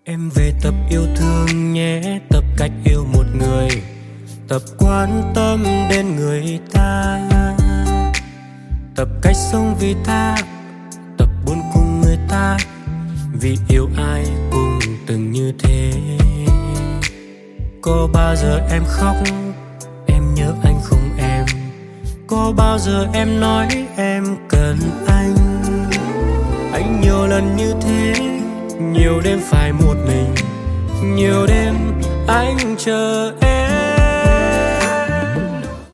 Em về tập yêu thương nhé, tập cách yêu một người, tập quan tâm đến người ta, tập cách sống vì ta, tập buồn cùng người ta, vì yêu ai cũng từng như thế. Có bao giờ em khóc, em nhớ anh không em? Có bao giờ em nói em cần anh? Anh nhiều lần như thế, nhiều đêm phải một mình, nhiều đêm anh chờ em.